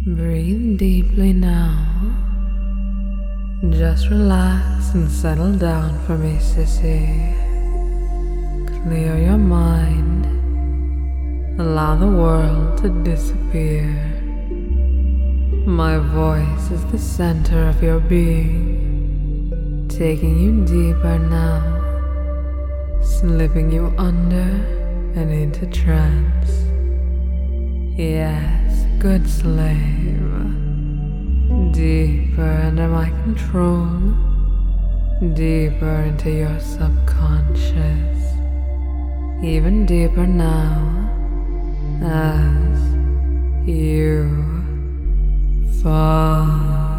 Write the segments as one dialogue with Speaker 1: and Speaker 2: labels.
Speaker 1: Breathe deeply now. Just relax and settle down for me, sissy. Clear your mind. Allow the world to disappear. My voice is the center of your being, taking you deeper now, slipping you under and into trance. Yes, good slave. Deeper under my control, deeper into your subconscious, even deeper now as you fall.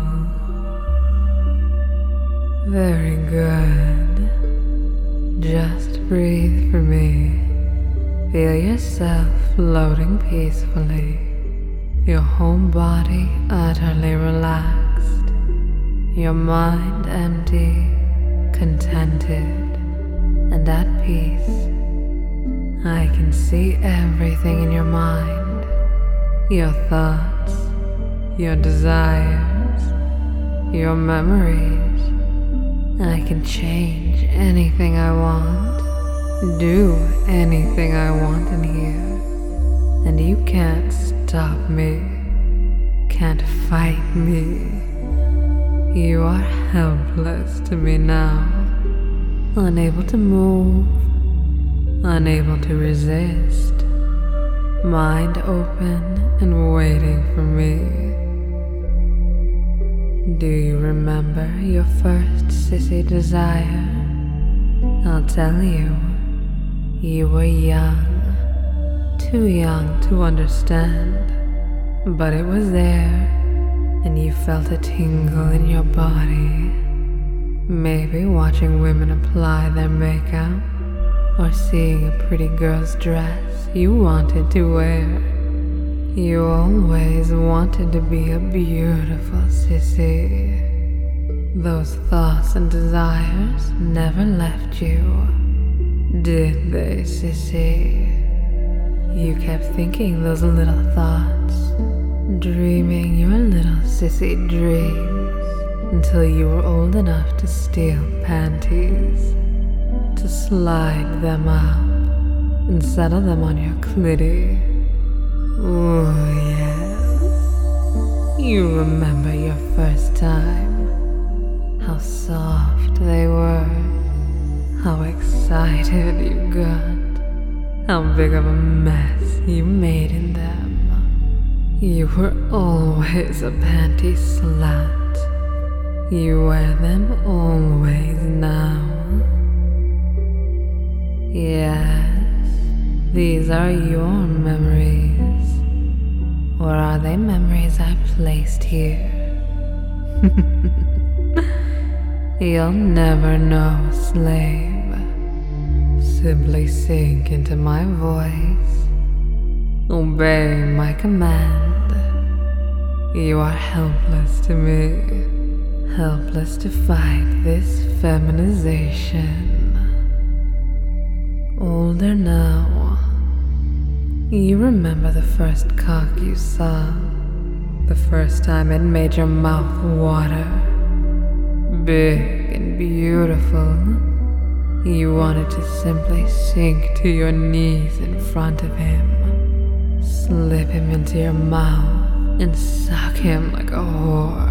Speaker 1: Very good. Just breathe for me. Feel yourself floating peacefully. Your whole body utterly relaxed. Your mind empty, contented, and at peace. I can see everything in your mind. Your thoughts, your desires, your memories. I can change anything I want, do anything I want in here. And you can't stop me, can't fight me. You are helpless to me now, unable to move, unable to resist, mind open and waiting for me. Do you remember your first sissy desire? I'll tell you, you were young. Too young to understand, but it was there, and you felt a tingle in your body. Maybe watching women apply their makeup, or seeing a pretty girl's dress you wanted to wear. You always wanted to be a beautiful sissy. Those thoughts and desires never left you, did they, sissy? You kept thinking those little thoughts, dreaming your little sissy dreams, until you were old enough to steal panties, to slide them up and settle them on your clitty. Ooh, yes. You remember your first time, how soft they were, how excited you got. How big of a mess you made in them. You were always a panty slut. You wear them always now. Yes, these are your memories. Or are they memories I placed here? You'll never know, slave. Simply sink into my voice. Obey my command. You are helpless to me, helpless to fight this feminization. Older now. You remember the first cock you saw, the first time it made your mouth water. Big and beautiful. You wanted to simply sink to your knees in front of him, slip him into your mouth, and suck him like a whore.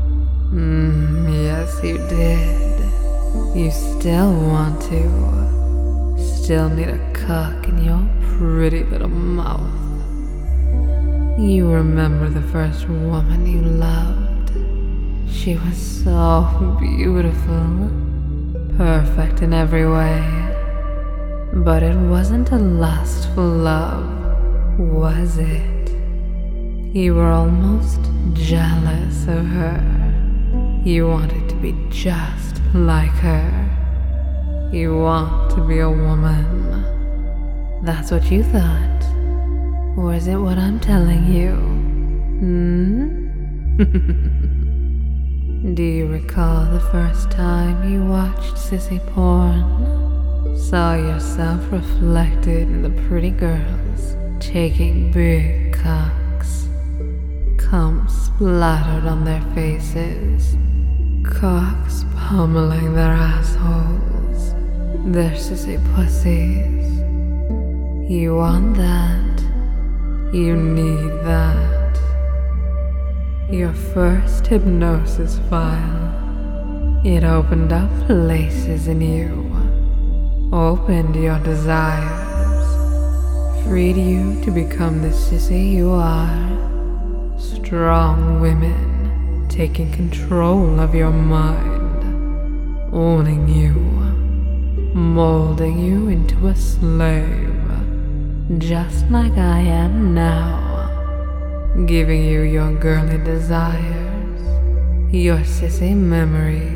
Speaker 1: Yes, you did. You still want to. Still need a cock in your pretty little mouth. You remember the first woman you loved. She was so beautiful. Perfect in every way. But it wasn't a lustful love, was it? You were almost jealous of her. You wanted to be just like her. You want to be a woman. That's what you thought. Or is it what I'm telling you? Do you recall the first time you watched sissy porn? Saw yourself reflected in the pretty girls taking big cocks. cum splattered on their faces, cocks pummeling their assholes, their sissy pussies. You want that, you need that. Your first hypnosis file, it opened up places in you, opened your desires, freed you to become the sissy you are. Strong women taking control of your mind, owning you, molding you into a slave, just like I am now, giving you your girly desires, your sissy memories.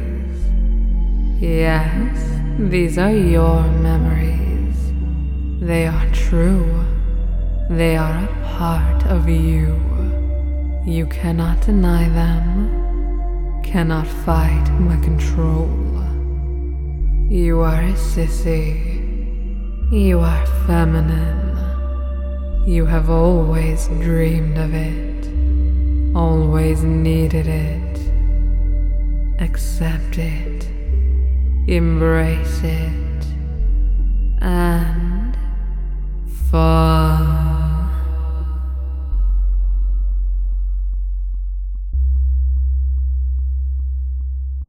Speaker 1: Yes, these are your memories. They are true. They are a part of you. You cannot deny them, cannot fight my control. You are a sissy. You are feminine. You have always dreamed of it, always needed it. Accept it, embrace it, and